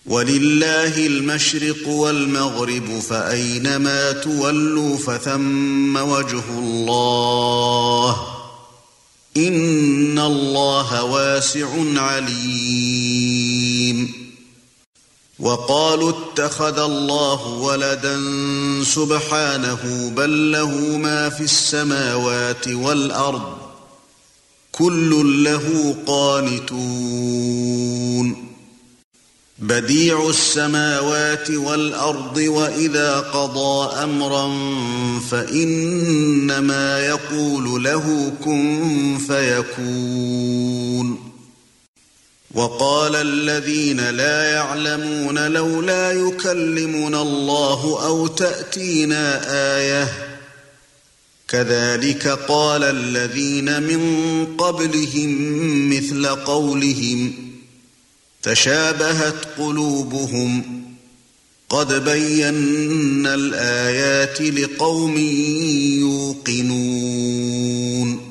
ولله المشرق والمغرب فأينما تولوا فثم وجه الله إن الله واسع عليم وقالوا اتخذ الله ولدا سبحانه بل له ما في السماوات والأرض كل له قانتون بديع السماوات والأرض وإذا قضى أمرا فإنما يقول له كن فيكون وقال الذين لا يعلمون لولا يكلمنا الله أو تأتينا آية كذلك قال الذين من قبلهم مثل قولهم تشابهت قلوبهم قد بينا الآيات لقوم يوقنون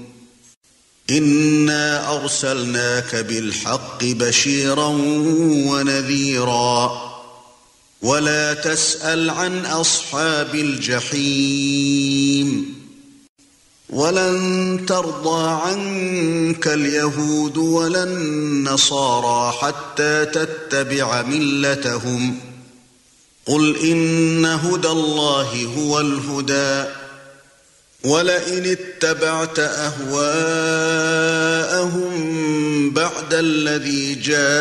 إنا أرسلناك بالحق بشيرا ونذيرا ولا تسأل عن أصحاب الجحيم ولن ترضى عنك اليهود ولا النصارى حتى تتبع ملتهم قل إن هدى الله هو الهدى ولئن اتبعت أهواءهم بعد الذي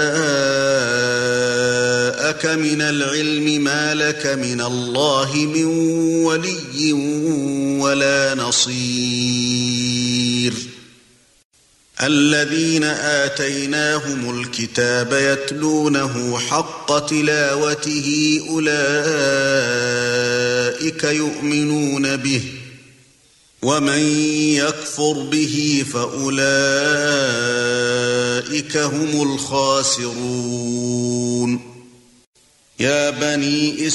جاءك من العلم ما لك من الله من ولي ولا نصير الذين آتيناهم الكتاب يتلونه حق تلاوته أولئك يؤمنون به ومن يكفر به فأولئك هم الخاسرون يا بني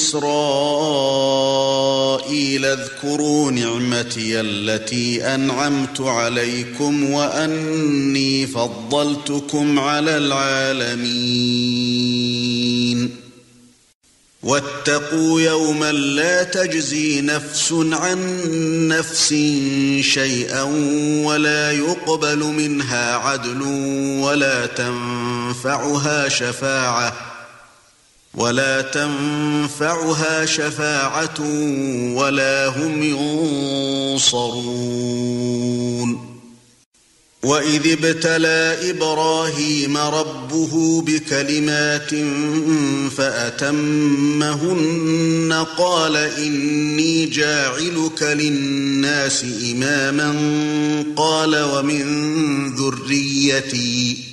إسرائيل اذكروا نعمتي التي أنعمت عليكم وأني فضلتكم على العالمين واتقوا يوما لا تجزي نفس عن نفس شيئا ولا يقبل منها عدل ولا تنفعها شفاعة ولا هم ينصرون وإذ ابتلى إبراهيم ربه بكلمات فأتمهن قال إني جاعلك للناس إماما قال ومن ذريتي